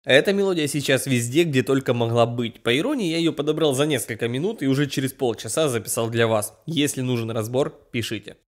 Эта мелодия сейчас везде, где только могла быть. По иронии, я ее подобрал за несколько минут и уже через полчаса записал для вас. Если нужен разбор, пишите.